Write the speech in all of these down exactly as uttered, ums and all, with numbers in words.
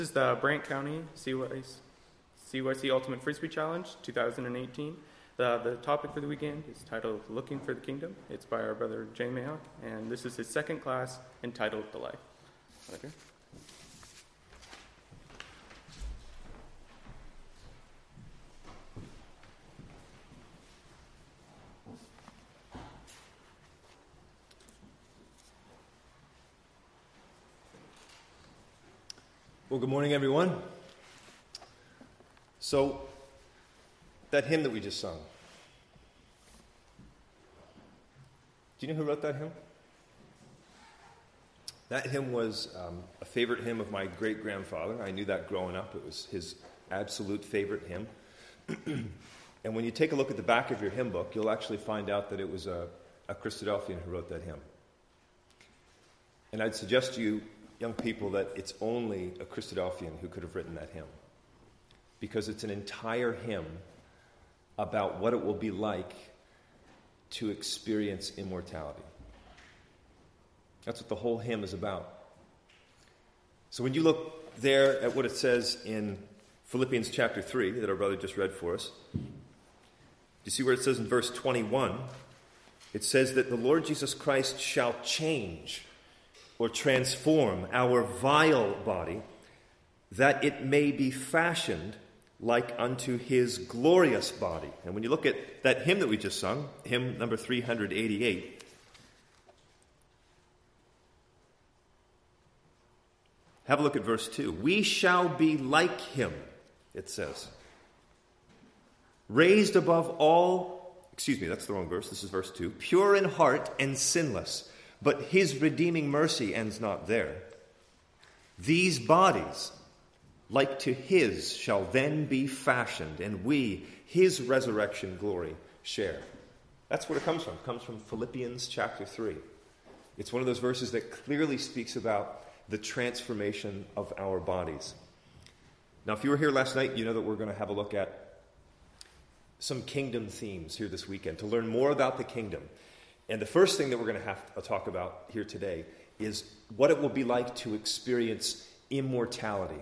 This is the Brant County C Y C Ultimate Frisbee Challenge twenty eighteen. The, the topic for the weekend is titled Looking for the Kingdom. It's by our brother Jay Mayhock, and this is his second class entitled The Life. Okay. Well, good morning, everyone. So, that hymn that we just sung, do you know who wrote that hymn? That hymn was um, a favorite hymn of my great-grandfather. I knew that growing up. It was his absolute favorite hymn. And when you take a look at the back of your hymn book, you'll actually find out that it was a, a Christadelphian who wrote that hymn. And I'd suggest to you, young people, that it's only a Christadelphian who could have written that hymn, because it's an entire hymn about what it will be like to experience immortality. That's what the whole hymn is about. So when you look there at what it says in Philippians chapter three, that our brother just read for us, you see where it says in verse twenty-one, it says that the Lord Jesus Christ shall change or transform our vile body, that it may be fashioned like unto his glorious body. And when you look at that hymn that we just sung, hymn number three eighty-eight, have a look at verse two. We shall be like him, it says. Raised above all, excuse me, that's the wrong verse, this is verse two. Pure in heart and sinless, but his redeeming mercy ends not there. These bodies, like to his, shall then be fashioned, and we, his resurrection glory, share. That's where it comes from. It comes from Philippians chapter three. It's one of those verses that clearly speaks about the transformation of our bodies. Now, if you were here last night, you know that we're going to have a look at some kingdom themes here this weekend to learn more about the kingdom. And the first thing that we're going to have to talk about here today is what it will be like to experience immortality.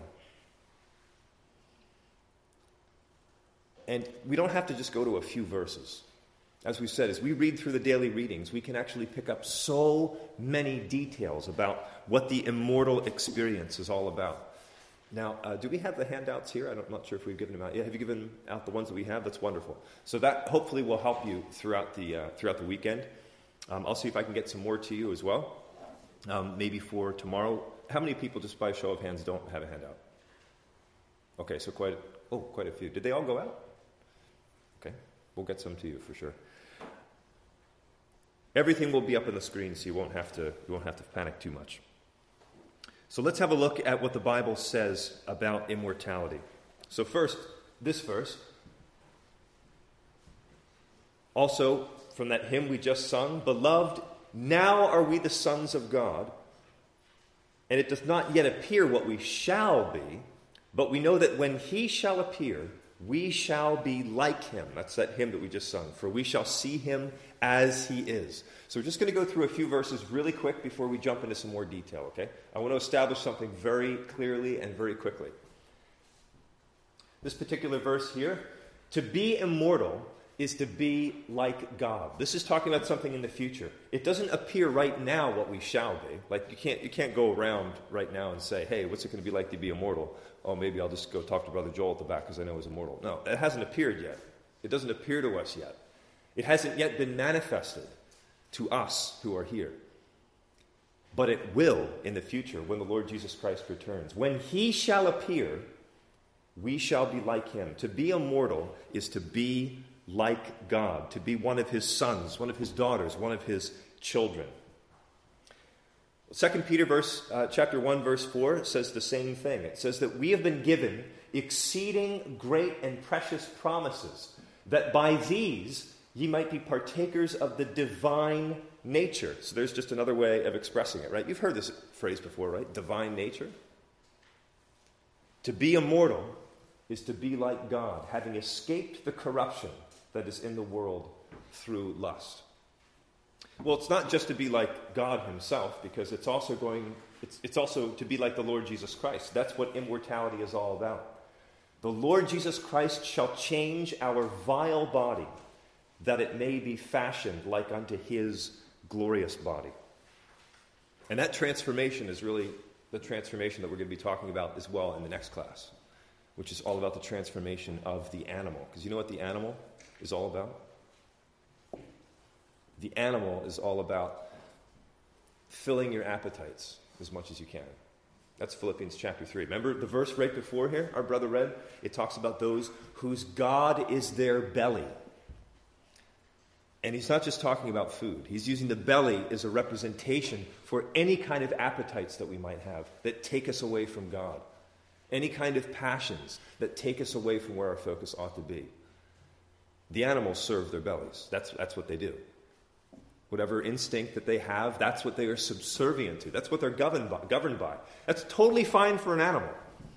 And we don't have to just go to a few verses. As we said, as we read through the daily readings, we can actually pick up so many details about what the immortal experience is all about. Now, uh, do we have the handouts here? I don't, I'm not sure if we've given them out yet. Have you given out the ones that we have? That's wonderful. So that hopefully will help you throughout the uh, throughout the weekend. Um, I'll see if I can get some more to you as well, um, maybe for tomorrow. How many people, just by show of hands, don't have a handout? Okay, so quite, oh, quite a few. Did they all go out? Okay, we'll get some to you for sure. Everything will be up on the screen, so you won't have to, you won't have to panic too much. So let's have a look at what the Bible says about immortality. So first, this verse. Also, from that hymn we just sung, Beloved, now are we the sons of God, and it does not yet appear what we shall be, but we know that when he shall appear, we shall be like him. That's that hymn that we just sung. For we shall see him as he is. So we're just going to go through a few verses really quick before we jump into some more detail, okay? I want to establish something very clearly and very quickly. This particular verse here, to be immortal is to be like God. This is talking about something in the future. It doesn't appear right now what we shall be. Like you can't you can't go around right now and say, hey, what's it going to be like to be immortal? Oh, maybe I'll just go talk to Brother Joel at the back because I know he's immortal. No, it hasn't appeared yet. It doesn't appear to us yet. It hasn't yet been manifested to us who are here. But it will in the future when the Lord Jesus Christ returns. When he shall appear, we shall be like him. To be immortal is to be like God, to be one of his sons, one of his daughters, one of his children. Second Peter verse, uh, chapter one, verse four says the same thing. It says that we have been given exceeding great and precious promises, that by these ye might be partakers of the divine nature. So there's just another way of expressing it, right? You've heard this phrase before, right? Divine nature. To be immortal is to be like God, having escaped the corruption that is in the world through lust. Well, it's not just to be like God himself, because it's also going, it's, it's also to be like the Lord Jesus Christ. That's what immortality is all about. The Lord Jesus Christ shall change our vile body, that it may be fashioned like unto his glorious body. And that transformation is really the transformation that we're going to be talking about as well in the next class, which is all about the transformation of the animal. Because you know what the animal is all about? The animal is all about filling your appetites as much as you can. That's Philippians chapter three. Remember the verse right before here, our brother read? It talks about those whose God is their belly. And he's not just talking about food. He's using the belly as a representation for any kind of appetites that we might have that take us away from God. Any kind of passions that take us away from where our focus ought to be. The animals serve their bellies. That's, that's what they do. Whatever instinct that they have, that's what they are subservient to. That's what they're governed by. Governed by. That's totally fine for an animal.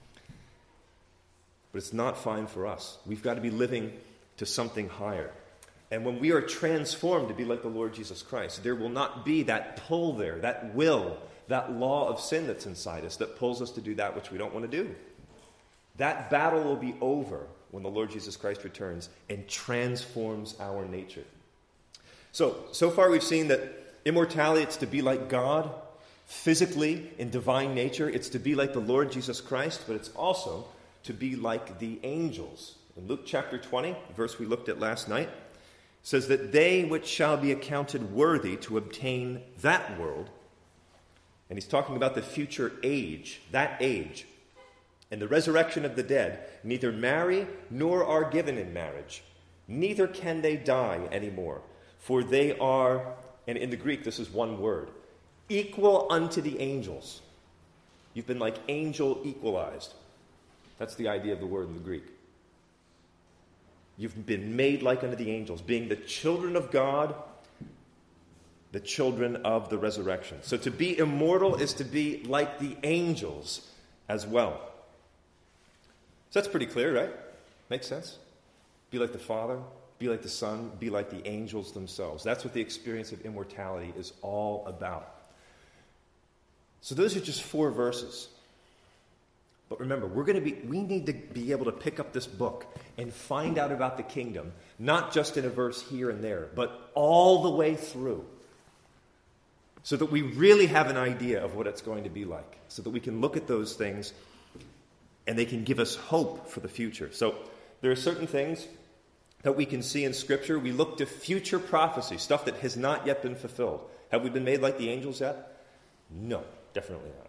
But it's not fine for us. We've got to be living to something higher. And when we are transformed to be like the Lord Jesus Christ, there will not be that pull there, that will, that law of sin that's inside us that pulls us to do that which we don't want to do. That battle will be over when the Lord Jesus Christ returns and transforms our nature. So, so far we've seen that immortality, it's to be like God, physically in divine nature. It's to be like the Lord Jesus Christ, but it's also to be like the angels. In Luke chapter twenty, the verse we looked at last night, says that they which shall be accounted worthy to obtain that world, and he's talking about the future age, that age, and the resurrection of the dead, neither marry nor are given in marriage, neither can they die anymore, for they are, and in the Greek this is one word, equal unto the angels. You've been like angel equalized. That's the idea of the word in the Greek. You've been made like unto the angels, being the children of God, the children of the resurrection. So to be immortal is to be like the angels as well. So that's pretty clear, right? Makes sense? Be like the Father, be like the Son, be like the angels themselves. That's what the experience of immortality is all about. So those are just four verses. But remember, we're going to be we need to be able to pick up this book and find out about the kingdom, not just in a verse here and there, but all the way through. So that we really have an idea of what it's going to be like. So that we can look at those things and they can give us hope for the future. So there are certain things that we can see in Scripture. We look to future prophecy, stuff that has not yet been fulfilled. Have we been made like the angels yet? No, definitely not.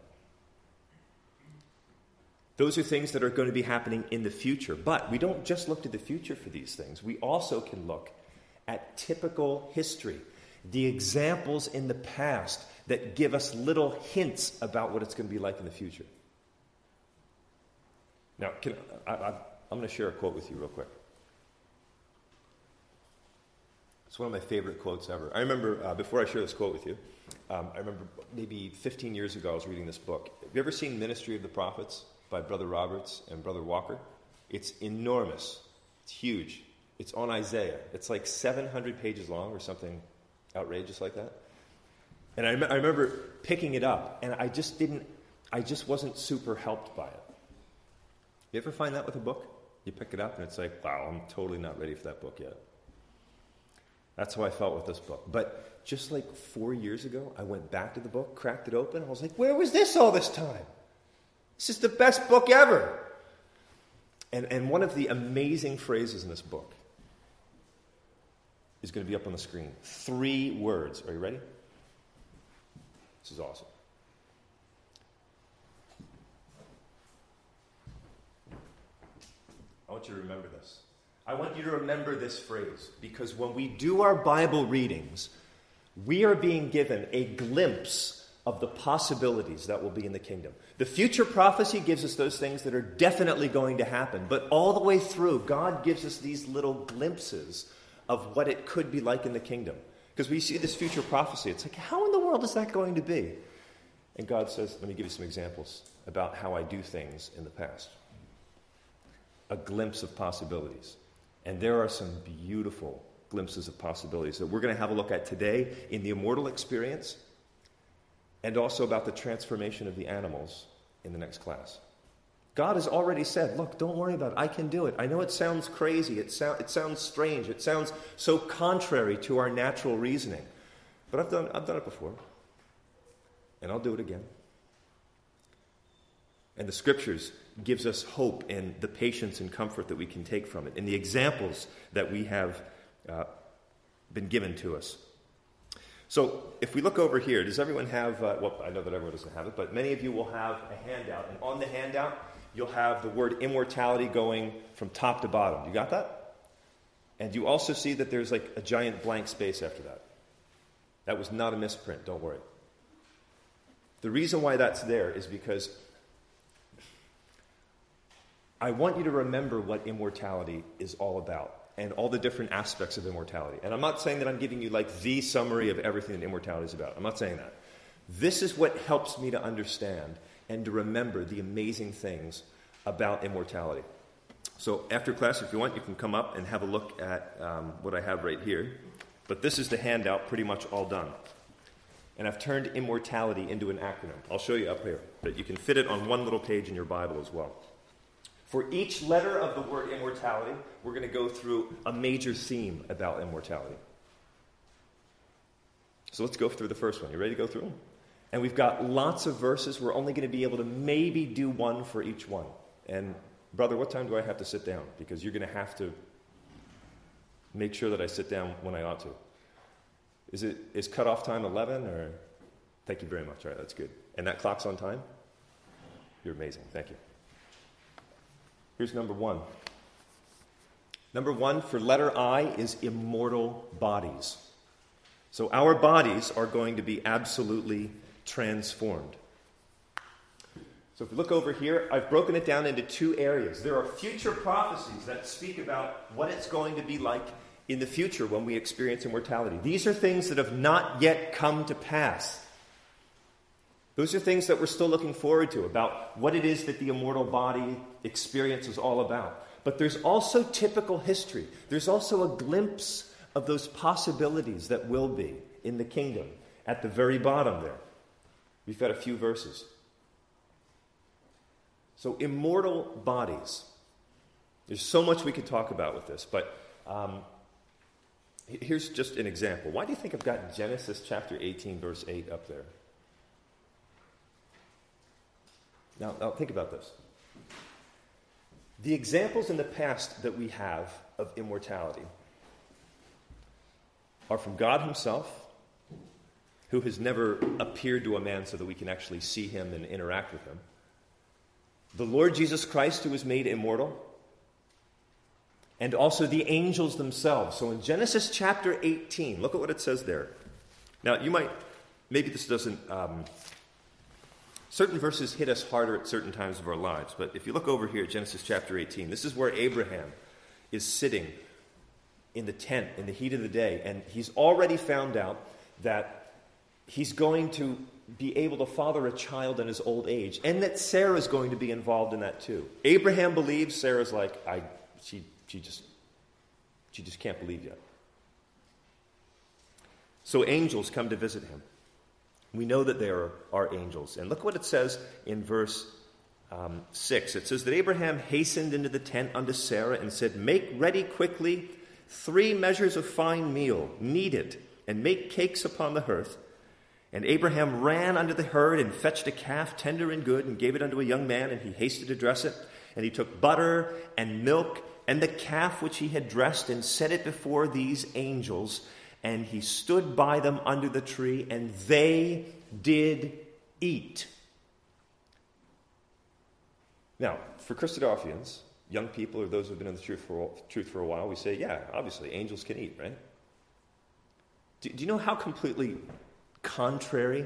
Those are things that are going to be happening in the future. But we don't just look to the future for these things. We also can look at typical history, the examples in the past that give us little hints about what it's going to be like in the future. Now, can, I, I, I'm going to share a quote with you real quick. It's one of my favorite quotes ever. I remember, uh, before I share this quote with you, um, I remember maybe fifteen years ago I was reading this book. Have you ever seen Ministry of the Prophets by Brother Roberts and Brother Walker? It's enormous. It's huge. It's on Isaiah. It's like seven hundred pages long or something outrageous like that. And I, rem- I remember picking it up, and I just didn't, I just wasn't super helped by it. You ever find that with a book? You pick it up, and it's like, wow, I'm totally not ready for that book yet. That's how I felt with this book. But just like four years ago, I went back to the book, cracked it open, and I was like, where was this all this time? This is the best book ever. And, and one of the amazing phrases in this book is going to be up on the screen. Three words. Are you ready? This is awesome. I want you to remember this. I want you to remember this phrase, because when we do our Bible readings, we are being given a glimpse of the possibilities that will be in the kingdom. The future prophecy gives us those things that are definitely going to happen, but all the way through, God gives us these little glimpses of what it could be like in the kingdom. Because we see this future prophecy, it's like, how in the world is that going to be? And God says, let me give you some examples about how I do things in the past. A glimpse of possibilities. And there are some beautiful glimpses of possibilities that we're going to have a look at today in the immortal experience, and also about the transformation of the animals in the next class. God has already said, look, don't worry about it. I can do it. I know it sounds crazy. It, so- it sounds strange. It sounds so contrary to our natural reasoning. But I've done, I've done it before. And I'll do it again. And the Scriptures gives us hope and the patience and comfort that we can take from it, and the examples that we have uh, been given to us. So if we look over here, does everyone have, uh, well, I know that everyone doesn't have it, but many of you will have a handout. And on the handout, you'll have the word immortality going from top to bottom. You got that? And you also see that there's like a giant blank space after that. That was not a misprint, don't worry. The reason why that's there is because I want you to remember what immortality is all about and all the different aspects of immortality. And I'm not saying that I'm giving you like the summary of everything that immortality is about. I'm not saying that. This is what helps me to understand and to remember the amazing things about immortality. So after class, if you want, you can come up and have a look at um, what I have right here. But this is the handout pretty much all done. And I've turned immortality into an acronym. I'll show you up here. But you can fit it on one little page in your Bible as well. For each letter of the word immortality, we're going to go through a major theme about immortality. So let's go through the first one. You ready to go through them? And we've got lots of verses. We're only going to be able to maybe do one for each one. And brother, what time do I have to sit down? Because you're going to have to make sure that I sit down when I ought to. Is it is cutoff time eleven or? Thank you very much. All right, that's good. And that clock's on time? You're amazing. Thank you. Here's number one. Number one for letter I is immortal bodies. So our bodies are going to be absolutely transformed. So if you look over here, I've broken it down into two areas. There are future prophecies that speak about what it's going to be like in the future when we experience immortality. These are things that have not yet come to pass. Those are things that we're still looking forward to, about what it is that the immortal body experience is all about. But there's also typical history. There's also a glimpse of those possibilities that will be in the kingdom at the very bottom there. We've got a few verses. So immortal bodies. There's so much we could talk about with this, but um, here's just an example. Why do you think I've got Genesis chapter eighteen, verse eight up there? Now, now, think about this. The examples in the past that we have of immortality are from God himself, who has never appeared to a man so that we can actually see him and interact with him. The Lord Jesus Christ, who was made immortal, and also the angels themselves. So in Genesis chapter eighteen, look at what it says there. Now, you might, maybe this doesn't... Um, Certain verses hit us harder at certain times of our lives. But if you look over here at Genesis chapter eighteen, this is where Abraham is sitting in the tent in the heat of the day. And he's already found out that he's going to be able to father a child in his old age. And that Sarah's going to be involved in that too. Abraham believes, Sarah's like, I, she, she, just, she just can't believe yet. So angels come to visit him. We know that there are angels. And look what it says in verse um, six. It says that Abraham hastened into the tent unto Sarah and said, make ready quickly three measures of fine meal, knead it, and make cakes upon the hearth. And Abraham ran unto the herd and fetched a calf tender and good and gave it unto a young man, and he hasted to dress it. And he took butter and milk and the calf which he had dressed and set it before these angels. And he stood by them under the tree, and they did eat. Now, for Christadelphians, young people or those who have been in the truth for, truth for a while, we say, yeah, obviously, angels can eat, right? Do, do you know how completely contrary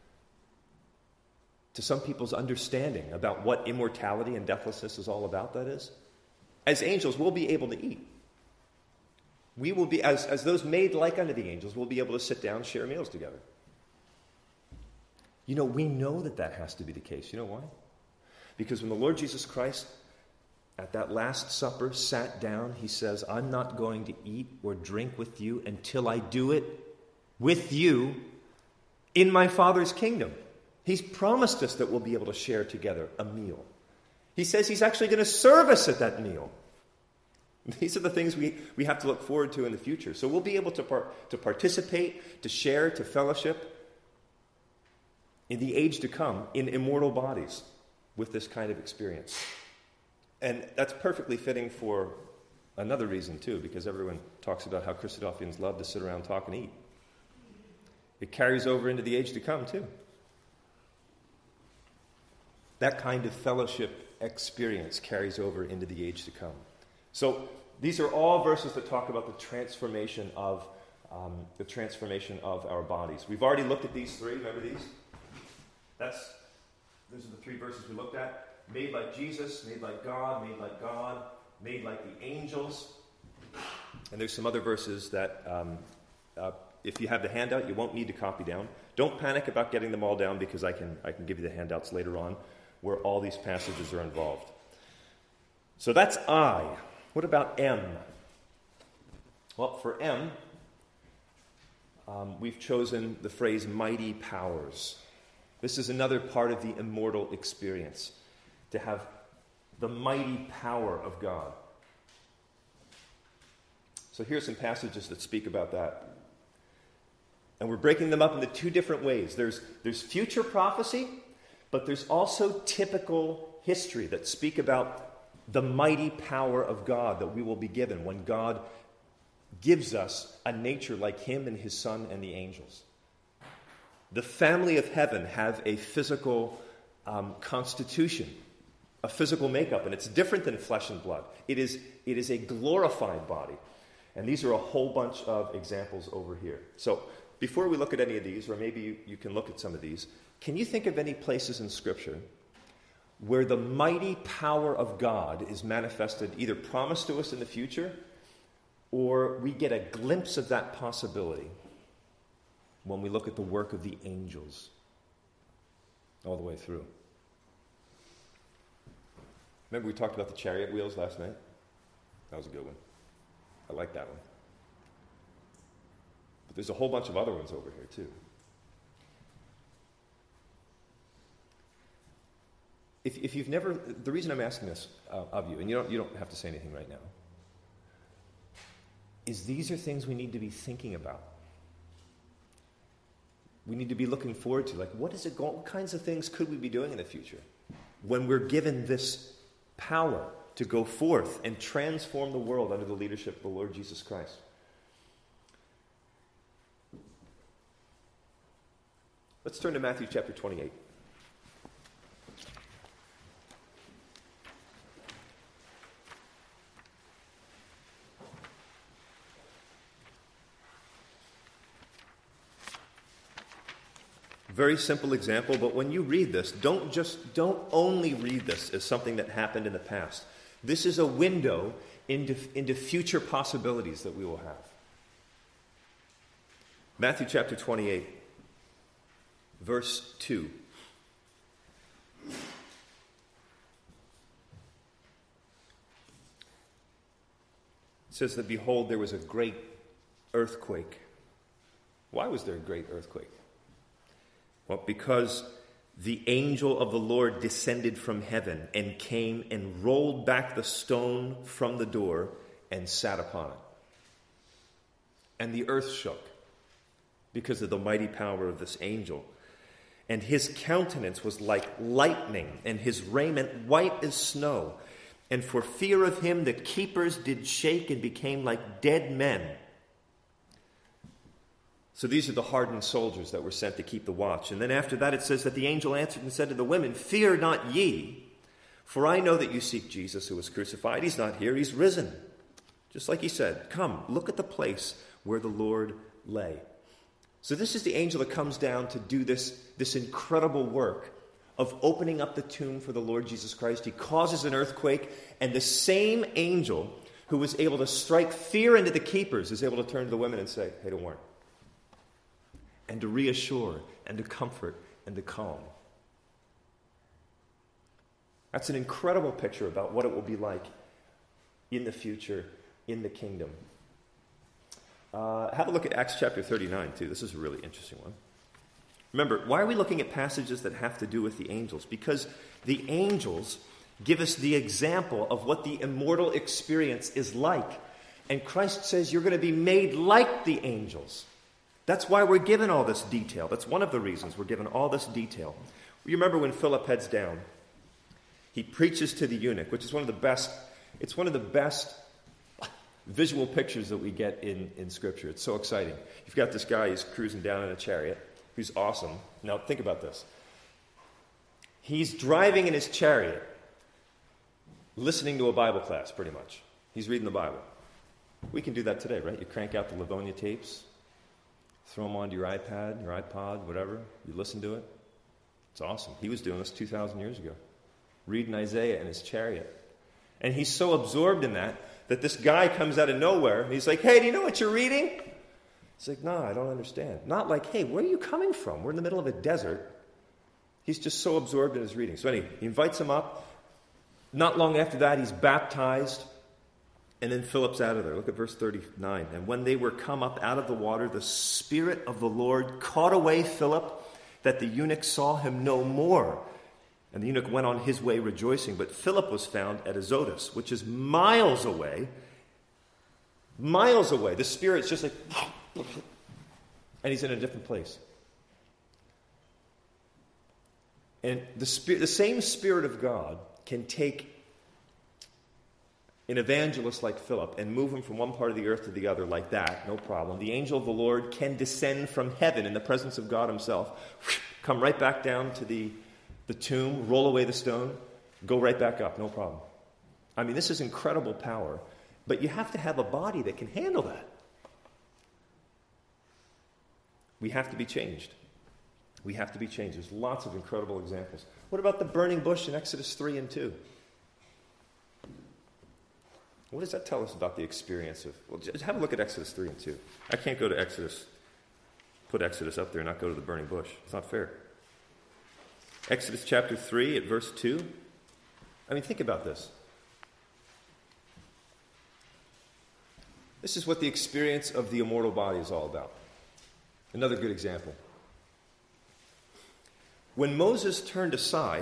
to some people's understanding about what immortality and deathlessness is all about that is? As angels, we'll be able to eat. We will be, as, as those made like unto the angels, we'll be able to sit down and share meals together. You know, we know that that has to be the case. You know why? Because when the Lord Jesus Christ at that Last Supper, sat down. He says, I'm not going to eat or drink with you until I do it with you in my Father's kingdom. He's promised us that we'll be able to share together a meal. He says he's actually going to serve us at that meal. These are the things we, we have to look forward to in the future. So we'll be able to, par- to participate, to share, to fellowship in the age to come in immortal bodies with this kind of experience. And that's perfectly fitting for another reason, too, because everyone talks about how Christadelphians love to sit around, talk, and eat. It carries over into the age to come, too. That kind of fellowship experience carries over into the age to come. So these are all verses that talk about the transformation of um, the transformation of our bodies. We've already looked at these three. Remember these? That's those are the three verses we looked at. Made like Jesus, made like God, made like God, made like the angels. And there's some other verses that, um, uh, if you have the handout, you won't need to copy down. Don't panic about getting them all down, because I can I can give you the handouts later on where all these passages are involved. So that's I. What about M? Well, for M, um, we've chosen the phrase mighty powers. This is another part of the immortal experience, to have the mighty power of God. So here's some passages that speak about that. And we're breaking them up into two different ways. There's, there's future prophecy, but there's also typical history that speak about the mighty power of God that we will be given when God gives us a nature like him and his Son and the angels. The family of heaven have a physical um, constitution, a physical makeup, and it's different than flesh and blood. It is, it is a glorified body. And these are a whole bunch of examples over here. So before we look at any of these, or maybe you, you can look at some of these, can you think of any places in Scripture where the mighty power of God is manifested, either promised to us in the future, or we get a glimpse of that possibility when we look at the work of the angels all the way through? Remember we talked about the chariot wheels last night? That was a good one. I like that one. But there's a whole bunch of other ones over here too. If, if you've never, the reason I'm asking this uh, of you, and you don't, you don't have to say anything right now, is these are things we need to be thinking about. We need to be looking forward to, like, what is it going, what kinds of things could we be doing in the future when we're given this power to go forth and transform the world under the leadership of the Lord Jesus Christ? Let's turn to Matthew chapter twenty-eight. Very simple example, but when you read this, don't just don't only read this as something that happened in the past. This is a window into, into future possibilities that we will have. Matthew chapter twenty-eight, verse two. It says that, behold, there was a great earthquake. Why was there a great earthquake? Well, because the angel of the Lord descended from heaven and came and rolled back the stone from the door and sat upon it. And the earth shook because of the mighty power of this angel. And his countenance was like lightning, and his raiment white as snow. And for fear of him, the keepers did shake and became like dead men. So these are the hardened soldiers that were sent to keep the watch. And then after that it says that the angel answered and said to the women, fear not ye, for I know that you seek Jesus who was crucified. He's not here, he's risen. Just like he said, come, look at the place where the Lord lay. So this is the angel that comes down to do this, this incredible work of opening up the tomb for the Lord Jesus Christ. He causes an earthquake, and the same angel who was able to strike fear into the keepers is able to turn to the women and say, hey, don't worry. And to reassure, and to comfort, and to calm. That's an incredible picture about what it will be like in the future, in the kingdom. Uh, have a look at Acts chapter thirty-nine, too. This is a really interesting one. Remember, why are we looking at passages that have to do with the angels? Because the angels give us the example of what the immortal experience is like. And Christ says you're going to be made like the angels. That's why we're given all this detail. That's one of the reasons we're given all this detail. You remember when Philip heads down, he preaches to the eunuch, which is one of the best, it's one of the best visual pictures that we get in, in Scripture. It's so exciting. You've got this guy who's cruising down in a chariot, who's awesome. Now think about this. He's driving in his chariot, listening to a Bible class, pretty much. He's reading the Bible. We can do that today, right? You crank out the Livonia tapes, throw them onto your iPad, your iPod, whatever. You listen to it. It's awesome. He was doing this two thousand years ago. Reading Isaiah in his chariot. And he's so absorbed in that, that this guy comes out of nowhere, and he's like, hey, do you know what you're reading? He's like, no, I don't understand. Not like, hey, where are you coming from? We're in the middle of a desert. He's just so absorbed in his reading. So anyway, he invites him up. Not long after that, he's baptized. And then Philip's out of there. Look at verse thirty-nine. And when they were come up out of the water, the Spirit of the Lord caught away Philip, that the eunuch saw him no more. And the eunuch went on his way rejoicing. But Philip was found at Azotus, which is miles away. Miles away. The Spirit's just like... and he's in a different place. And the Spirit, the same Spirit of God can take an evangelist like Philip and move him from one part of the earth to the other like that, no problem. The angel of the Lord can descend from heaven in the presence of God himself, come right back down to the, the tomb, roll away the stone, go right back up, no problem. I mean, this is incredible power, but you have to have a body that can handle that. We have to be changed. We have to be changed. There's lots of incredible examples. What about the burning bush in Exodus three and two? What does that tell us about the experience of... Well, just have a look at Exodus three and two. I can't go to Exodus, put Exodus up there and not go to the burning bush. It's not fair. Exodus chapter three at verse two. I mean, think about this. This is what the experience of the immortal body is all about. Another good example. When Moses turned aside,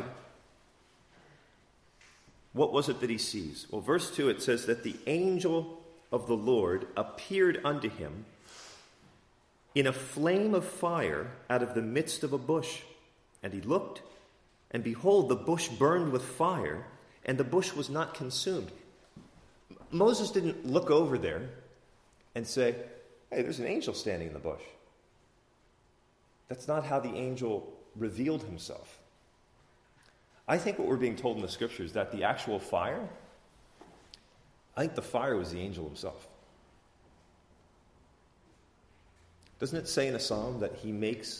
what was it that he sees? Well, verse two, it says that the angel of the Lord appeared unto him in a flame of fire out of the midst of a bush. And he looked, and behold, the bush burned with fire, and the bush was not consumed. Moses didn't look over there and say, hey, there's an angel standing in the bush. That's not how the angel revealed himself. I think what we're being told in the scripture is that the actual fire, I think the fire was the angel himself. Doesn't it say in a psalm that he makes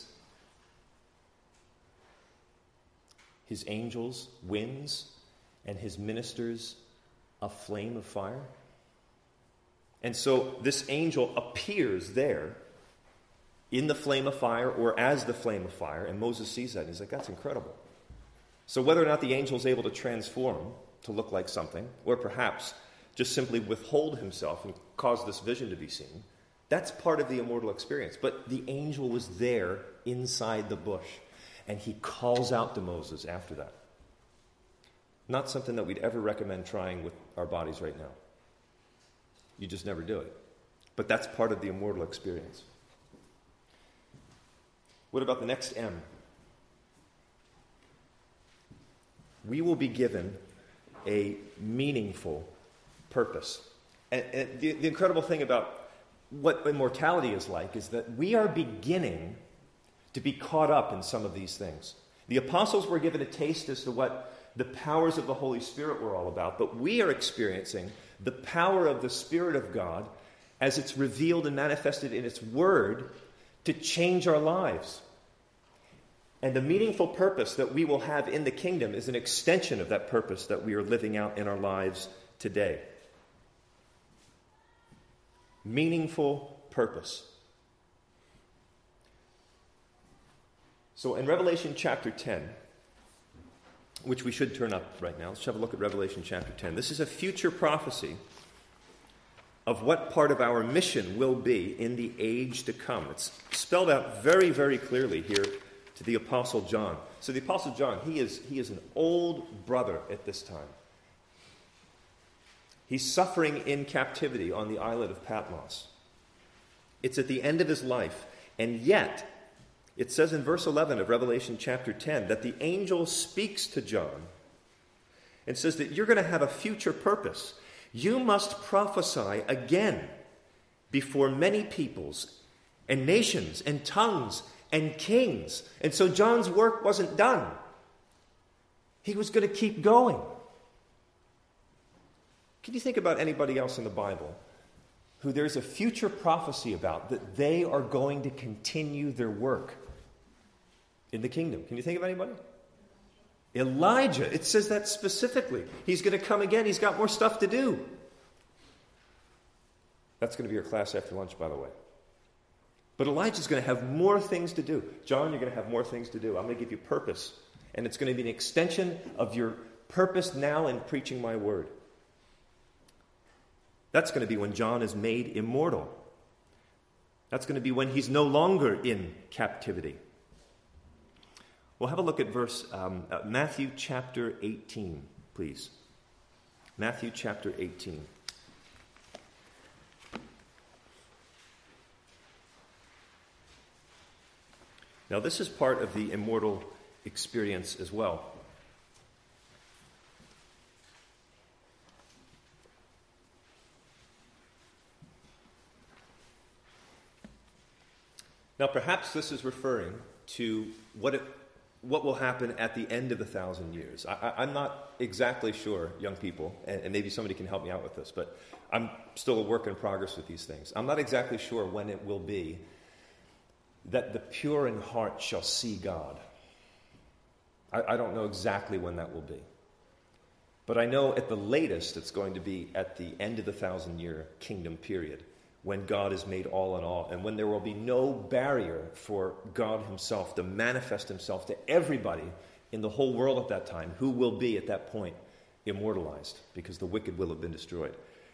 his angels winds and his ministers a flame of fire? And so this angel appears there in the flame of fire or as the flame of fire, and Moses sees that and he's like, that's incredible. So whether or not the angel is able to transform to look like something, or perhaps just simply withhold himself and cause this vision to be seen, that's part of the immortal experience. But the angel was there inside the bush, and he calls out to Moses after that. Not something that we'd ever recommend trying with our bodies right now. You just never do it. But that's part of the immortal experience. What about the next M? We will be given a meaningful purpose. And, and the, the incredible thing about what immortality is like is that we are beginning to be caught up in some of these things. The apostles were given a taste as to what the powers of the Holy Spirit were all about, but we are experiencing the power of the Spirit of God as it's revealed and manifested in its Word to change our lives. And the meaningful purpose that we will have in the kingdom is an extension of that purpose that we are living out in our lives today. Meaningful purpose. So in Revelation chapter ten, which we should turn up right now. Let's have a look at Revelation chapter ten. This is a future prophecy of what part of our mission will be in the age to come. It's spelled out very, very clearly here to the Apostle John. So the Apostle John, he is, he is an old brother at this time. He's suffering in captivity on the islet of Patmos. It's at the end of his life, and yet it says in verse eleven of Revelation chapter ten that the angel speaks to John and says that you're going to have a future purpose. You must prophesy again before many peoples and nations and tongues and kings. And so John's work wasn't done. He was going to keep going. Can you think about anybody else in the Bible who there's a future prophecy about that they are going to continue their work in the kingdom? Can you think of anybody? Elijah, it says that specifically. He's going to come again. He's got more stuff to do. That's going to be your class after lunch, by the way. But Elijah's going to have more things to do. John, you're going to have more things to do. I'm going to give you purpose. And it's going to be an extension of your purpose now in preaching my word. That's going to be when John is made immortal. That's going to be when he's no longer in captivity. We'll have a look at verse um, uh, Matthew chapter eighteen, please. Matthew chapter eighteen. Now, this is part of the immortal experience as well. Now, perhaps this is referring to what it, what will happen at the end of the thousand years. I, I, I'm not exactly sure, young people, and, and maybe somebody can help me out with this, but I'm still a work in progress with these things. I'm not exactly sure when it will be that the pure in heart shall see God. I, I don't know exactly when that will be. But I know at the latest it's going to be at the end of the thousand-year kingdom period, when God is made all in all, and when there will be no barrier for God himself to manifest himself to everybody in the whole world at that time, who will be at that point immortalized, because the wicked will have been destroyed.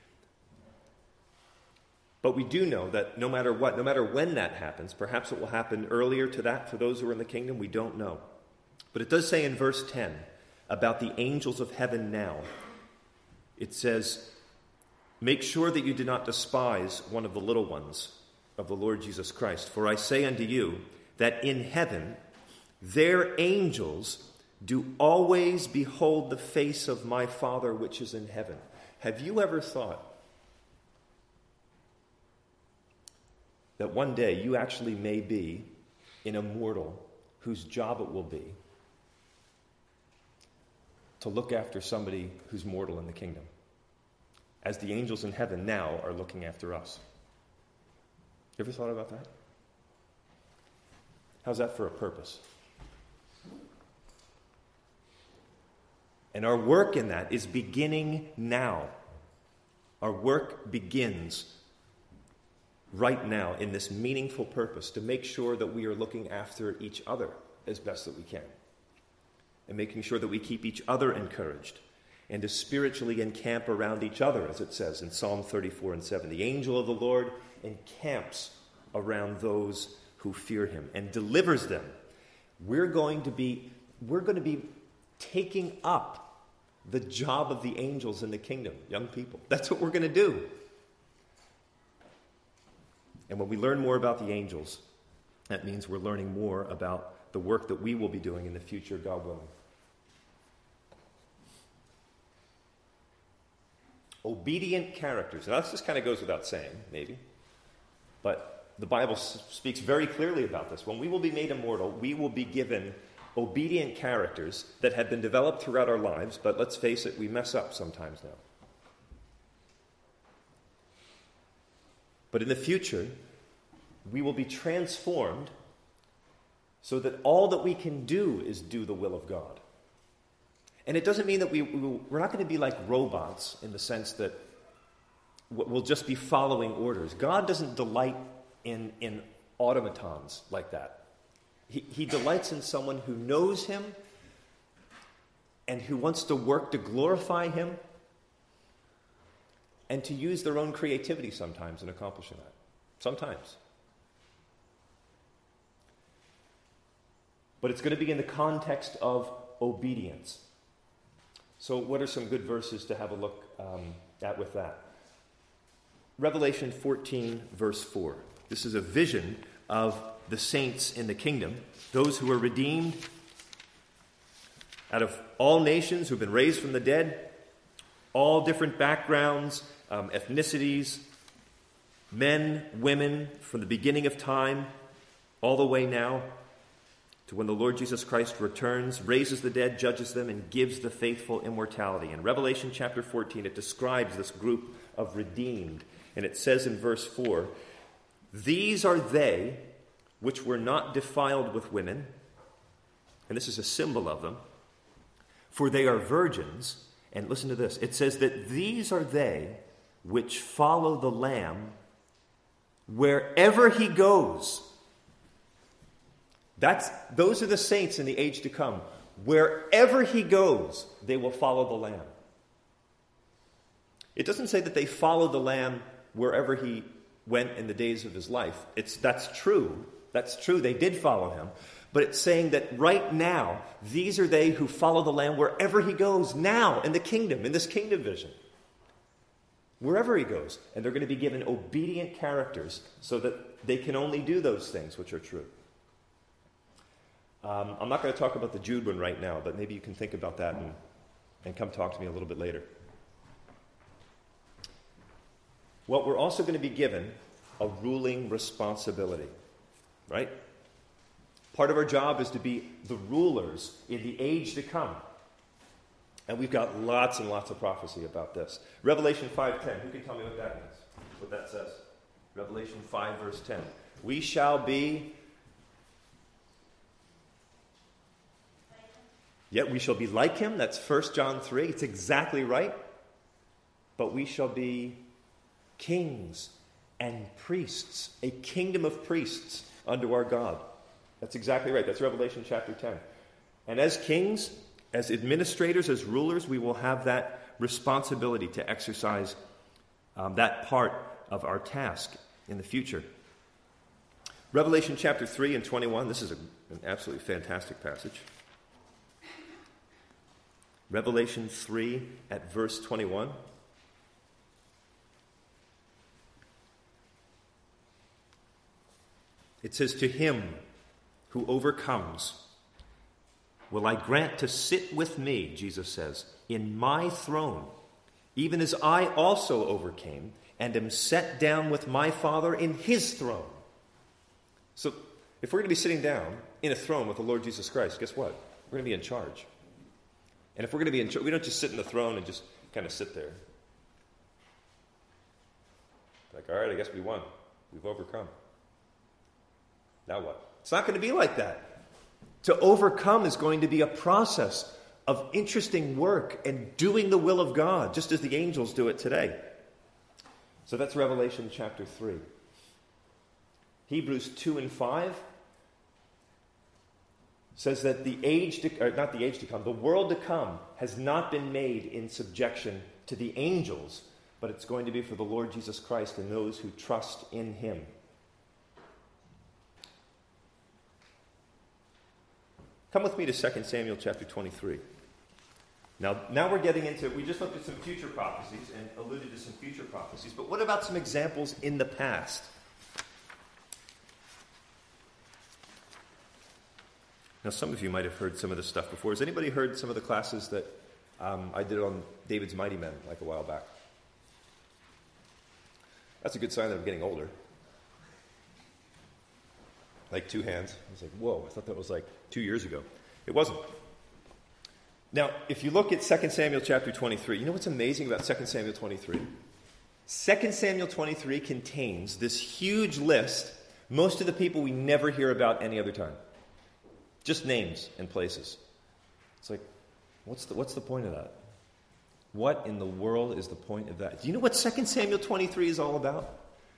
But we do know that no matter what, no matter when that happens, perhaps it will happen earlier to that for those who are in the kingdom, we don't know. But it does say in verse ten about the angels of heaven now. It says, "Make sure that you do not despise one of the little ones of the Lord Jesus Christ. For I say unto you that in heaven their angels do always behold the face of my Father which is in heaven." Have you ever thought that one day you actually may be an immortal whose job it will be to look after somebody who's mortal in the kingdom, as the angels in heaven now are looking after us? You ever thought about that? How's that for a purpose? And our work in that is beginning now. Our work begins right now in this meaningful purpose to make sure that we are looking after each other as best that we can, and making sure that we keep each other encouraged, and to spiritually encamp around each other, as it says in Psalm thirty-four and seven. The angel of the Lord encamps around those who fear him and delivers them. We're going to be, we're going to be taking up the job of the angels in the kingdom, young people. That's what we're going to do. And when we learn more about the angels, that means we're learning more about the work that we will be doing in the future, God willing. Obedient characters. Now, this just kind of goes without saying, maybe. But the Bible s- speaks very clearly about this. When we will be made immortal, we will be given obedient characters that have been developed throughout our lives. But let's face it, we mess up sometimes now. But in the future, we will be transformed so that all that we can do is do the will of God. And it doesn't mean that we, we, we're not going to be like robots in the sense that we'll just be following orders. God doesn't delight in, in automatons like that. He, he delights in someone who knows him, and who wants to work to glorify him and to use their own creativity sometimes in accomplishing that. Sometimes. But it's going to be in the context of obedience. So what are some good verses to have a look um, at with that? Revelation fourteen, verse four. This is a vision of the saints in the kingdom, those who are redeemed out of all nations who've been raised from the dead, all different backgrounds, um, ethnicities, men, women, from the beginning of time, all the way now to when the Lord Jesus Christ returns, raises the dead, judges them, and gives the faithful immortality. In Revelation chapter fourteen, it describes this group of redeemed. And it says in verse four, "These are they which were not defiled with women," and this is a symbol of them, "for they are virgins." And listen to this. It says that these are they which follow the Lamb wherever he goes. That's, those are the saints in the age to come. Wherever he goes, they will follow the Lamb. It doesn't say that they followed the Lamb wherever he went in the days of his life. It's, that's true. That's true. They did follow him. But it's saying that right now, these are they who follow the Lamb wherever he goes now in the kingdom, in this kingdom vision. Wherever he goes. And they're going to be given obedient characters so that they can only do those things which are true. Um, I'm not going to talk about the Jude one right now, but maybe you can think about that and, and come talk to me a little bit later. Well, we're also going to be given a ruling responsibility, right? Part of our job is to be the rulers in the age to come. And we've got lots and lots of prophecy about this. Revelation five ten. Who can tell me what that means? What that says? Revelation five, verse ten. We shall be... Yet we shall be like him. That's First John three. It's exactly right. But we shall be kings and priests. A kingdom of priests unto our God. That's exactly right. That's Revelation chapter ten. And as kings, as administrators, as rulers, we will have that responsibility to exercise um, that part of our task in the future. Revelation chapter three and twenty-one. This is a, an absolutely fantastic passage. Revelation three at verse twenty-one. It says, "To him who overcomes will I grant to sit with me," Jesus says, "in my throne, even as I also overcame and am set down with my Father in his throne." So if we're going to be sitting down in a throne with the Lord Jesus Christ, guess what? We're going to be in charge. And if we're going to be in charge, we don't just sit in the throne and just kind of sit there. Like, all right, I guess we won. We've overcome. Now what? It's not going to be like that. To overcome is going to be a process of interesting work and doing the will of God, just as the angels do it today. So that's Revelation chapter three. Hebrews two and five says that the age to, or not the age to come, the world to come has not been made in subjection to the angels, but it's going to be for the Lord Jesus Christ and those who trust in him. Come with me to Second Samuel chapter twenty-three. Now, now we're getting into, we just looked at some future prophecies and alluded to some future prophecies, but what about some examples in the past? Now, some of you might have heard some of this stuff before. Has anybody heard some of the classes that um, I did on David's Mighty Men like a while back? That's a good sign that I'm getting older. Like two hands. I was like, whoa, I thought that was like two years ago. It wasn't. Now, if you look at Second Samuel chapter twenty-three, you know what's amazing about Second Samuel twenty-three? Second Samuel twenty-three contains this huge list, most of the people we never hear about any other time. Just names and places. It's like, what's the, what's the point of that? What in the world is the point of that? Do you know what Second Samuel twenty-three is all about?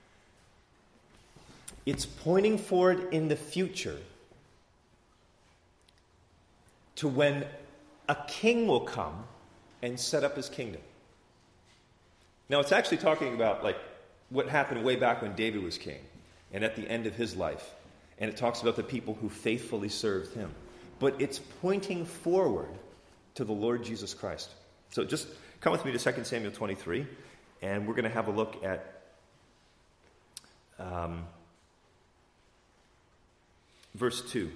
It's pointing forward in the future to when a king will come and set up his kingdom. Now, it's actually talking about like what happened way back when David was king and at the end of his life. And it talks about the people who faithfully served him. But it's pointing forward to the Lord Jesus Christ. So just come with me to Second Samuel twenty-three, and we're going to have a look at um, verse two.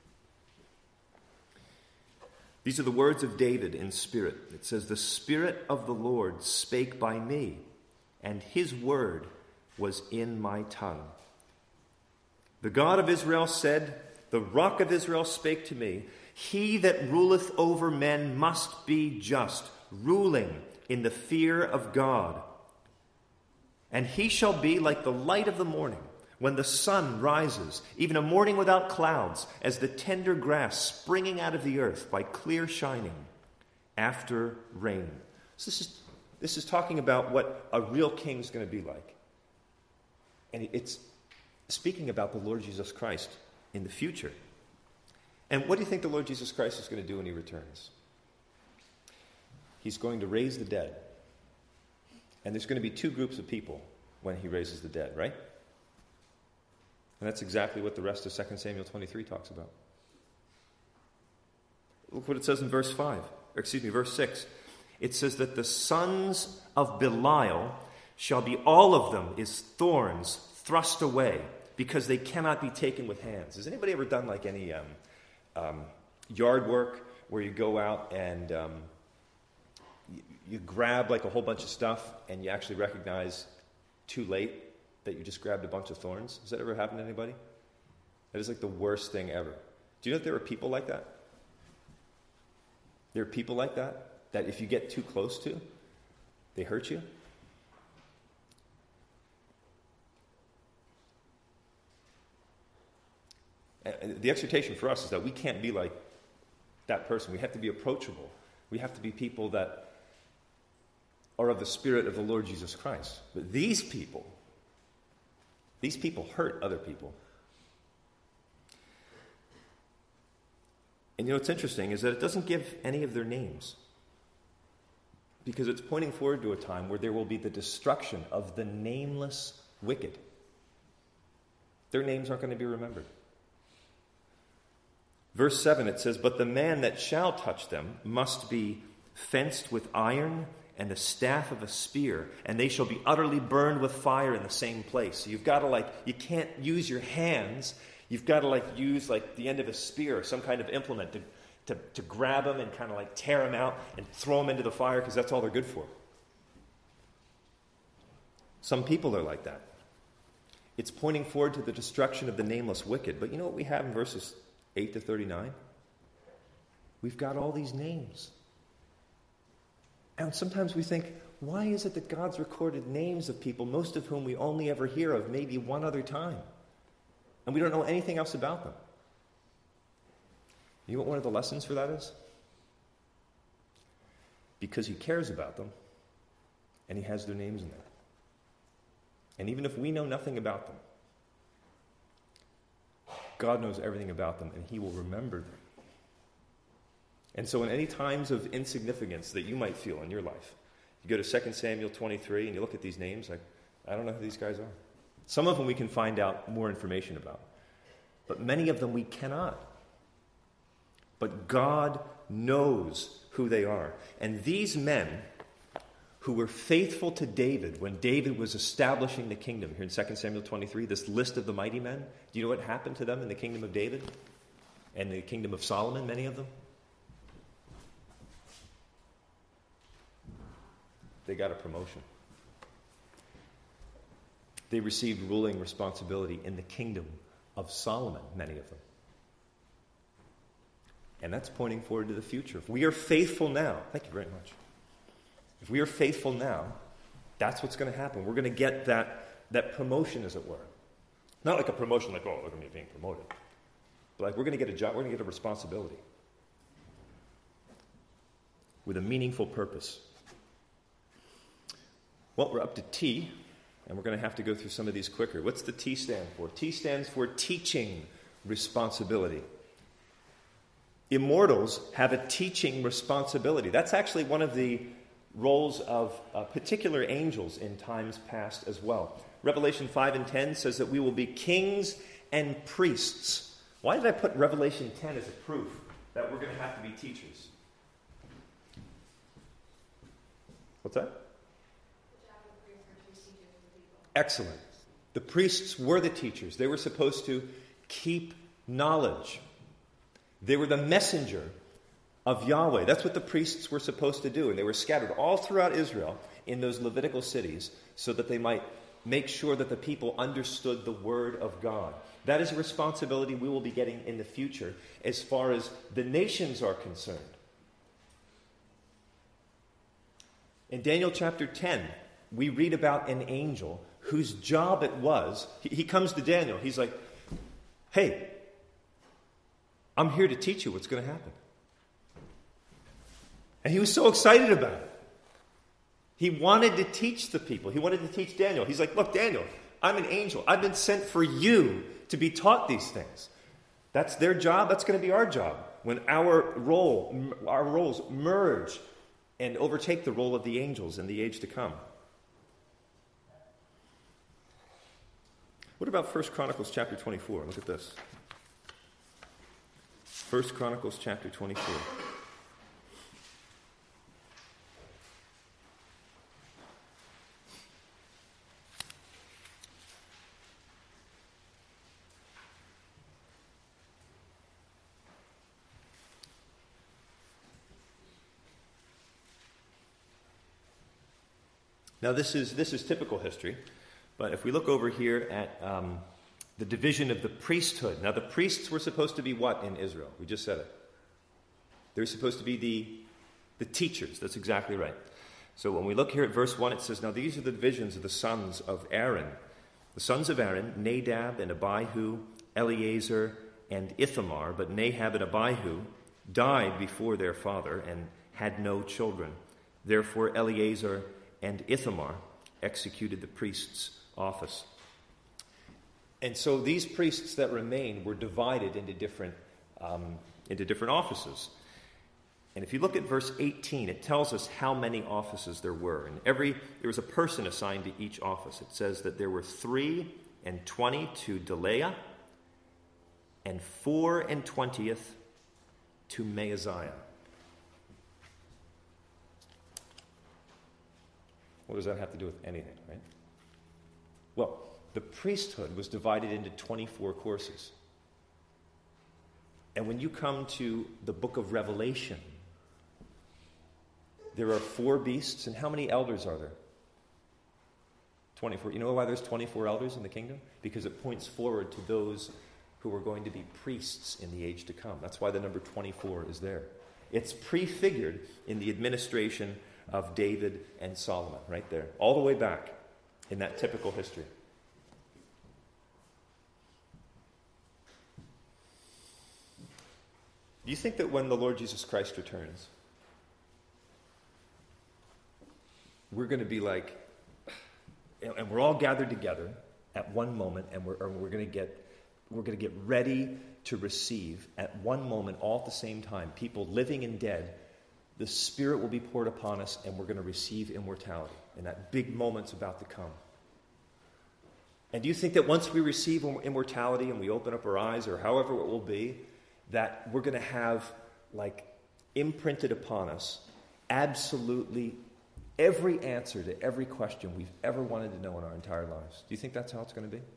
These are the words of David in spirit. It says, "The Spirit of the Lord spake by me, and his word was in my tongue. The God of Israel said, the rock of Israel spake to me, he that ruleth over men must be just, ruling in the fear of God. And he shall be like the light of the morning, when the sun rises, even a morning without clouds, as the tender grass springing out of the earth by clear shining after rain." So this is, this is talking about what a real king is going to be like. And it's speaking about the Lord Jesus Christ in the future. And what do you think the Lord Jesus Christ is going to do when he returns? He's going to raise the dead. And there's going to be two groups of people when he raises the dead, right? And that's exactly what the rest of Second Samuel twenty-three talks about. Look what it says in verse five, or excuse me, verse six. It says that the sons of Belial shall be, all of them is thorns thrust away, because they cannot be taken with hands. Has anybody ever done like any um, um, yard work where you go out and um, you, you grab like a whole bunch of stuff and you actually recognize too late that you just grabbed a bunch of thorns? Has that ever happened to anybody? That is like the worst thing ever. Do you know that there are people like that? There are people like that, that if you get too close to, they hurt you. And the exhortation for us is that we can't be like that person. We have to be approachable. We have to be people that are of the Spirit of the Lord Jesus Christ. But these people, these people hurt other people. And you know what's interesting is that it doesn't give any of their names, because it's pointing forward to a time where there will be the destruction of the nameless wicked. Their names aren't going to be remembered. Verse seven, it says, "But the man that shall touch them must be fenced with iron and the staff of a spear, and they shall be utterly burned with fire in the same place." So you've got to like, you can't use your hands. You've got to like use like the end of a spear or some kind of implement to, to, to grab them and kind of like tear them out and throw them into the fire, because that's all they're good for. Some people are like that. It's pointing forward to the destruction of the nameless wicked. But you know what we have in verses eight to thirty-nine? We've got all these names. And sometimes we think, why is it that God's recorded names of people, most of whom we only ever hear of maybe one other time? And we don't know anything else about them. You know what one of the lessons for that is? Because he cares about them, and he has their names in there. And even if we know nothing about them, God knows everything about them, and he will remember them. And so in any times of insignificance that you might feel in your life, you go to Second Samuel twenty-three and you look at these names, like, I don't know who these guys are. Some of them we can find out more information about, but many of them we cannot. But God knows who they are. And these men who were faithful to David when David was establishing the kingdom, here in Second Samuel twenty-three, this list of the mighty men, do you know what happened to them in the kingdom of David and the kingdom of Solomon, many of them? They got a promotion. They received ruling responsibility in the kingdom of Solomon, many of them. And that's pointing forward to the future. If we are faithful now, thank you very much. If we are faithful now, that's what's going to happen. We're going to get that, that promotion, as it were. Not like a promotion like, oh, look at me being promoted. But like we're going to get a job, we're going to get a responsibility with a meaningful purpose. Well, we're up to T, and we're going to have to go through some of these quicker. What's the T stand for? T stands for teaching responsibility. immortals have a teaching responsibility. That's actually one of the roles of uh, particular angels in times past as well. Revelation five and ten says that we will be kings and priests. Why did I put Revelation ten as a proof that we're going to have to be teachers? What's that? Excellent. The priests were the teachers. They were supposed to keep knowledge. They were the messenger of Yahweh. That's what the priests were supposed to do. And they were scattered all throughout Israel in those Levitical cities so that they might make sure that the people understood the word of God. That is a responsibility we will be getting in the future as far as the nations are concerned. In Daniel chapter ten, we read about an angel whose job it was. He, he comes to Daniel. He's like, hey, I'm here to teach you what's going to happen. And he was so excited about it. He wanted to teach the people. He wanted to teach Daniel. He's like, look, Daniel, I'm an angel. I've been sent for you to be taught these things. That's their job. That's going to be our job. When our role, our roles merge and overtake the role of the angels in the age to come. What about First Chronicles chapter twenty-four? Look at this. First Chronicles chapter twenty-four. Now, this is this is typical history, but if we look over here at um, the division of the priesthood. Now, the priests were supposed to be what in Israel? We just said it. They're supposed to be the, the teachers. That's exactly right. So when we look here at verse one, it says, now these are the divisions of the sons of Aaron. The sons of Aaron, Nadab and Abihu, Eleazar and Ithamar. But Nadab and Abihu died before their father and had no children. Therefore Eleazar and Ithamar executed the priest's office. And so these priests that remained were divided into different um, into different offices. And if you look at verse eighteen, it tells us how many offices there were. And every there was a person assigned to each office. It says that there were three and twenty to Delaiah, and four and twentieth to Maaziah. What does that have to do with anything, right? Well, the priesthood was divided into twenty-four courses. And when you come to the book of Revelation, there are four beasts, and how many elders are there? twenty-four. You know why there's twenty-four elders in the kingdom? Because it points forward to those who are going to be priests in the age to come. That's why the number twenty-four is there. It's prefigured in the administration of David and Solomon, right there, all the way back in that typical history. Do you think that when the Lord Jesus Christ returns, we're going to be like, and we're all gathered together at one moment, and we're, we're going to get, we're going to get ready to receive at one moment, all at the same time, people living and dead. The Spirit will be poured upon us, and we're going to receive immortality. And that big moment's about to come. And do you think that once we receive immortality and we open up our eyes, or however it will be, that we're going to have, like, imprinted upon us absolutely every answer to every question we've ever wanted to know in our entire lives? Do you think that's how it's going to be?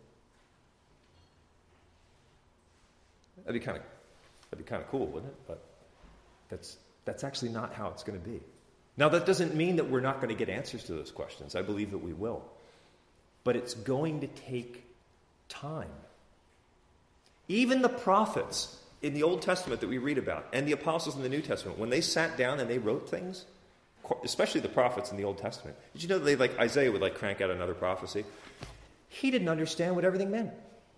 That'd be kind of, that'd be kind of cool, wouldn't it? But that's that's actually not how it's going to be. Now, that doesn't mean that we're not going to get answers to those questions. I believe that we will. But it's going to take time. Even the prophets in the Old Testament that we read about, and the apostles in the New Testament, when they sat down and they wrote things, especially the prophets in the Old Testament, did you know that they, like Isaiah would like crank out another prophecy? He didn't understand what everything meant.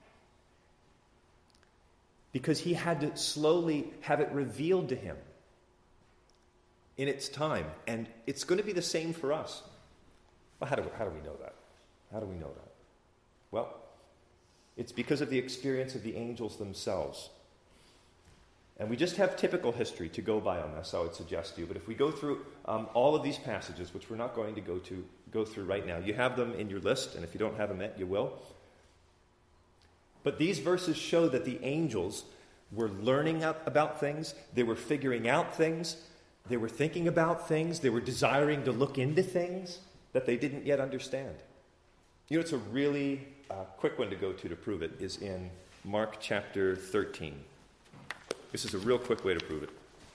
Because he had to slowly have it revealed to him in its time. And it's going to be the same for us. Well, how do we, how do we know that? How do we know that? Well, it's because of the experience of the angels themselves. And we just have typical history to go by on this, I would suggest to you. But if we go through um, all of these passages, which we're not going to go to go through right now, you have them in your list, and if you don't have them yet, you will. But these verses show that the angels were learning about things, they were figuring out things, they were thinking about things, they were desiring to look into things that they didn't yet understand. You know, it's a really uh, quick one to go to to prove it, is in Mark chapter thirteen. This is a real quick way to prove it.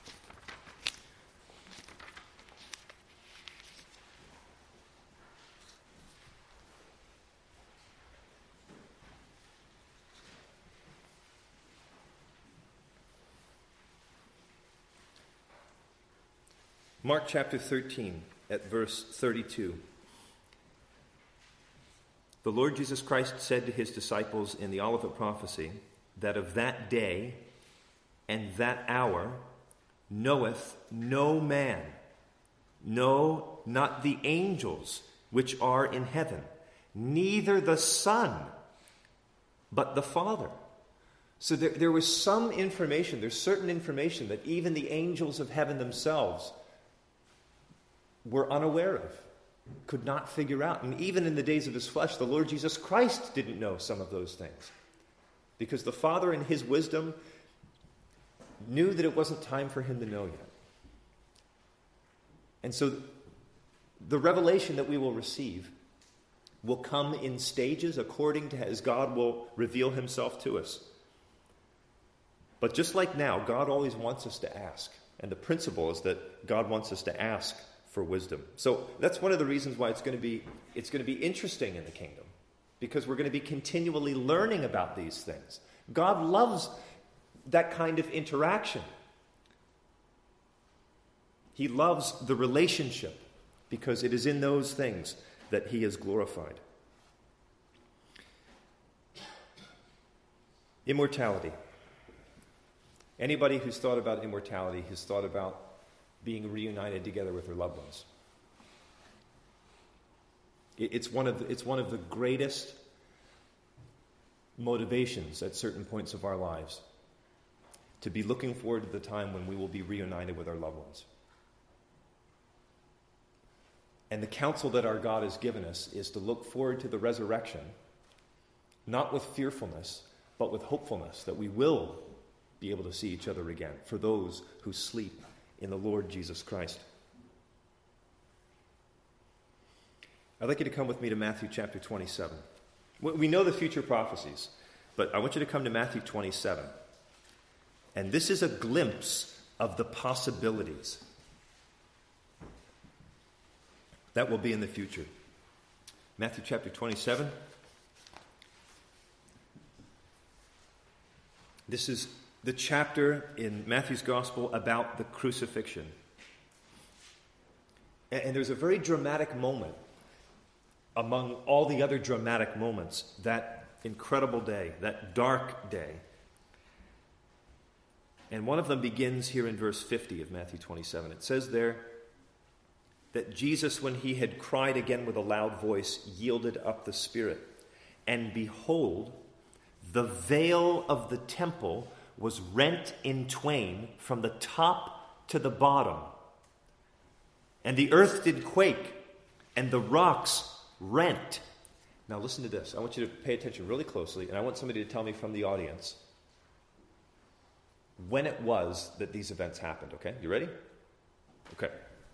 Mark chapter thirteen, at verse thirty-two. The Lord Jesus Christ said to his disciples in the Olivet prophecy that of that day and that hour knoweth no man, no, not the angels which are in heaven, neither the Son, but the Father. So there, there was some information, there's certain information that even the angels of heaven themselves were unaware of, could not figure out. And even in the days of his flesh, the Lord Jesus Christ didn't know some of those things. Because the Father in his wisdom knew that it wasn't time for him to know yet. And so the revelation that we will receive will come in stages according to as God will reveal himself to us. But just like now, God always wants us to ask. And the principle is that God wants us to ask for wisdom. So that's one of the reasons why it's going to be it's going to be interesting in the kingdom, because we're going to be continually learning about these things. God loves that kind of interaction. He loves the relationship because it is in those things that he is glorified. Immortality. Anybody who's thought about immortality has thought about being reunited together with their loved ones. It's one of the, it's one of the greatest motivations at certain points of our lives, to be looking forward to the time when we will be reunited with our loved ones. And the counsel that our God has given us is to look forward to the resurrection, not with fearfulness, but with hopefulness that we will be able to see each other again, for those who sleep in the Lord Jesus Christ. I'd like you to come with me to Matthew chapter twenty-seven. We know the future prophecies, but I want you to come to Matthew twenty-seven. And this is a glimpse of the possibilities that will be in the future. Matthew chapter twenty-seven. This is the chapter in Matthew's Gospel about the crucifixion. And, and there's a very dramatic moment among all the other dramatic moments, that incredible day, that dark day. And one of them begins here in verse fifty of Matthew twenty-seven. It says there that Jesus, when he had cried again with a loud voice, yielded up the spirit. And behold, the veil of the temple was rent in twain from the top to the bottom. And the earth did quake, and the rocks rent. Now listen to this. I want you to pay attention really closely, and I want somebody to tell me from the audience when it was that these events happened, okay? You ready? Okay.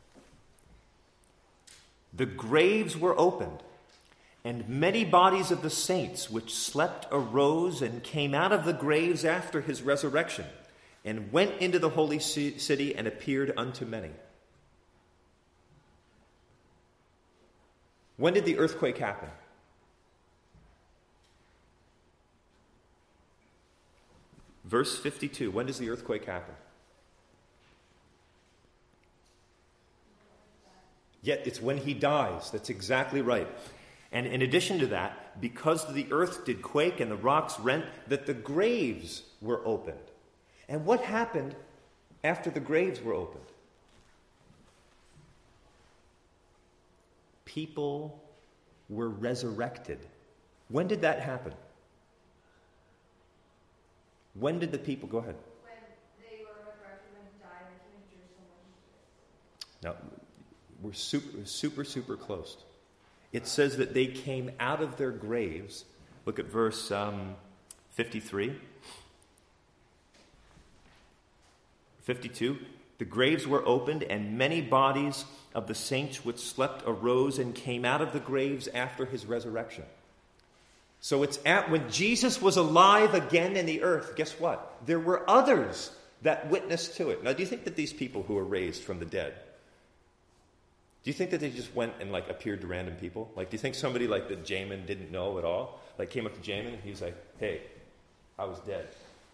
The graves were opened, and many bodies of the saints which slept arose and came out of the graves after his resurrection, and went into the holy city and appeared unto many. When did the earthquake happen? Verse fifty-two. When does the earthquake happen? Yet it's when he dies. That's exactly right. And in addition to that, because the earth did quake and the rocks rent, that the graves were opened. And what happened after the graves were opened? People were resurrected. When did that happen? When did the people, go ahead. When they Now, we're super, super, super close. It says that they came out of their graves. Look at verse um, fifty-three. fifty-two. The graves were opened, and many bodies of the saints which slept arose and came out of the graves after his resurrection. So it's at when Jesus was alive again in the earth, guess what? There were others that witnessed to it. Now, do you think that these people who were raised from the dead, do you think that they just went and like appeared to random people? Like, do you think somebody like that Jamin didn't know at all, like came up to Jamin and he was like, "Hey, I was dead."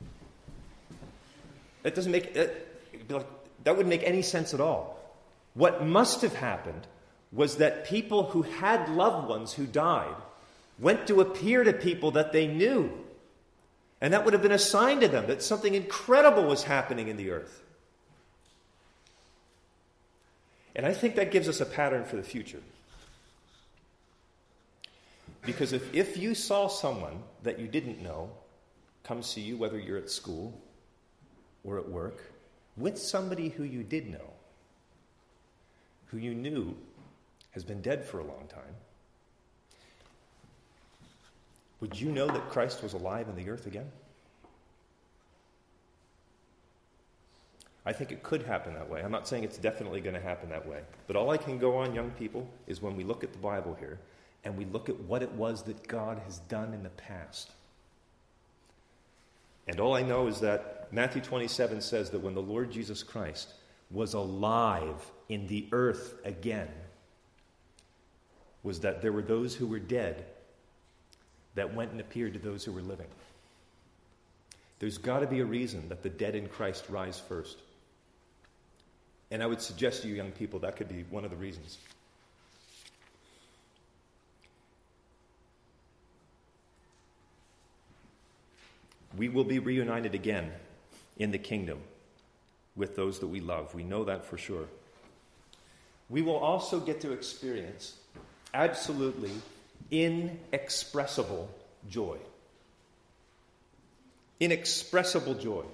That doesn't make it, it'd be like, that wouldn't make any sense at all. What must have happened was that people who had loved ones who died went to appear to people that they knew. And that would have been a sign to them that something incredible was happening in the earth. And I think that gives us a pattern for the future. Because if, if you saw someone that you didn't know come see you, whether you're at school or at work, with somebody who you did know, who you knew has been dead for a long time, would you know that Christ was alive in the earth again? I think it could happen that way. I'm not saying it's definitely going to happen that way. But all I can go on, young people, is when we look at the Bible here and we look at what it was that God has done in the past. And all I know is that Matthew twenty-seven says that when the Lord Jesus Christ was alive in the earth again, was that there were those who were dead that went and appeared to those who were living. There's got to be a reason that the dead in Christ rise first. And I would suggest to you young people that could be one of the reasons. We will be reunited again in the kingdom with those that we love. We know that for sure. We will also get to experience absolutely inexpressible joy. Inexpressible joy.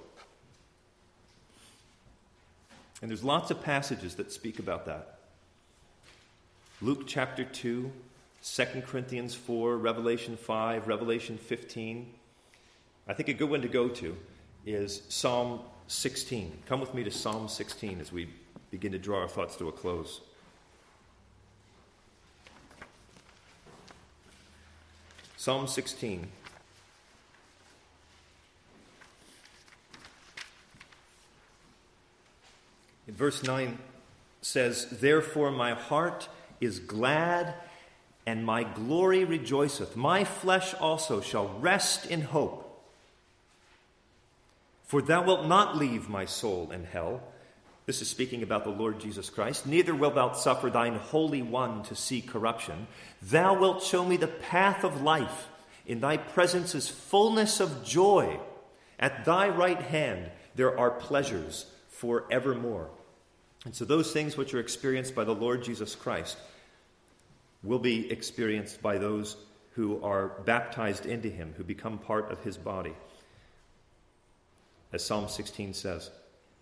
And there's lots of passages that speak about that. Luke chapter two, Second Corinthians four, Revelation five, Revelation fifteen. I think a good one to go to is Psalm sixteen. Come with me to Psalm sixteen as we begin to draw our thoughts to a close. Psalm sixteen. In verse nine says, "Therefore my heart is glad, and my glory rejoiceth. My flesh also shall rest in hope. For thou wilt not leave my soul in hell." This is speaking about the Lord Jesus Christ. "Neither wilt thou suffer thine Holy One to see corruption. Thou wilt show me the path of life. In thy presence is fullness of joy. At thy right hand there are pleasures forevermore." And so those things which are experienced by the Lord Jesus Christ will be experienced by those who are baptized into him, who become part of his body, as Psalm sixteen says.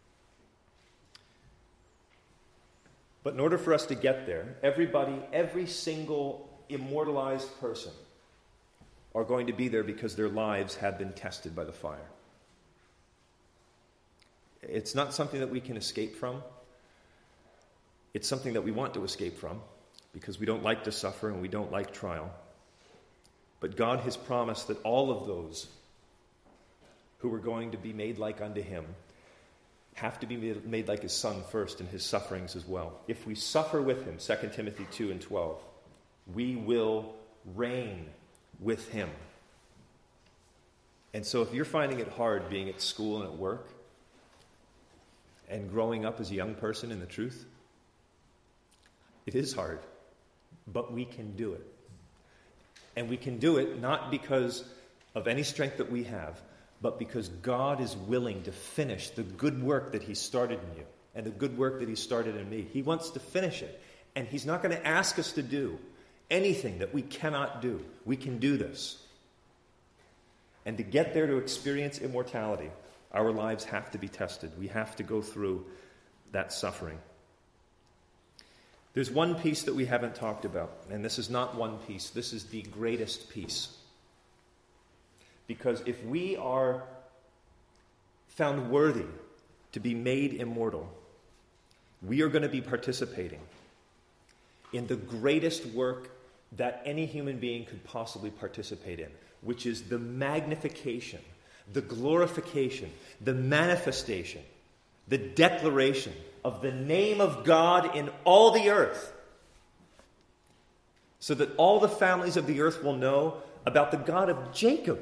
But in order for us to get there, everybody, every single immortalized person are going to be there because their lives have been tested by the fire. It's not something that we can escape from. It's something that we want to escape from because we don't like to suffer and we don't like trial. But God has promised that all of those who are going to be made like unto him have to be made like his Son first in his sufferings as well. If we suffer with him, Second Timothy two and twelve, we will reign with him. And so if you're finding it hard being at school and at work and growing up as a young person in the truth, it is hard, but we can do it. And we can do it not because of any strength that we have, but because God is willing to finish the good work that he started in you and the good work that he started in me. He wants to finish it. And he's not going to ask us to do anything that we cannot do. We can do this. And to get there to experience immortality, our lives have to be tested. We have to go through that suffering. There's one piece that we haven't talked about, and this is not one piece. This is the greatest piece. Because if we are found worthy to be made immortal, we are going to be participating in the greatest work that any human being could possibly participate in, which is the magnification, the glorification, the manifestation, the declaration of the name of God in all the earth, so that all the families of the earth will know about the God of Jacob.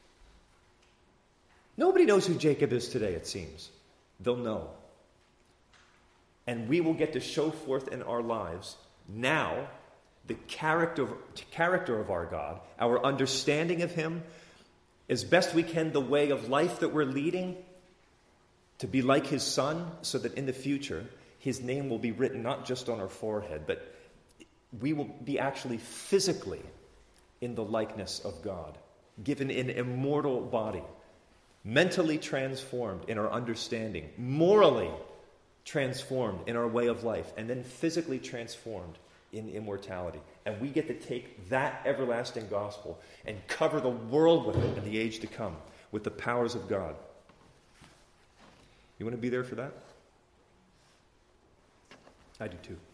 Nobody knows who Jacob is today, it seems. They'll know. And we will get to show forth in our lives now the character of, character of our God, our understanding of him, as best we can, the way of life that we're leading, to be like his Son, so that in the future his name will be written not just on our forehead, but we will be actually physically in the likeness of God, given an immortal body, mentally transformed in our understanding, morally transformed in our way of life, and then physically transformed in immortality. And we get to take that everlasting gospel and cover the world with it in the age to come, with the powers of God. You want to be there for that? I do too.